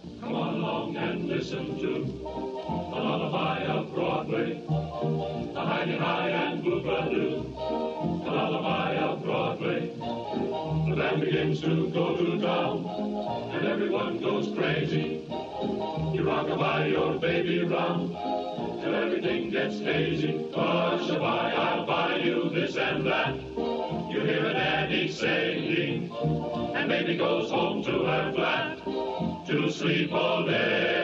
Come on along and listen to the lullaby of Broadway. The Hi-de-Hi and Boogaloo, the lullaby of Broadway. The band begins to go to town, and everyone goes crazy. You rock-a-bye your baby round, till everything gets hazy. Hush-a-bye, I'll buy you this and that. You hear a daddy saying, and baby goes home to her flat to sleep all day.